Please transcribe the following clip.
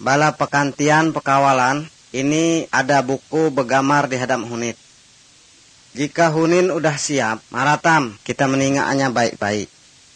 bala pekantian pekawalan, ini ada buku begamar di hadap hunit. Jika hunin udah siap, maratam kita meninggalnya baik-baik.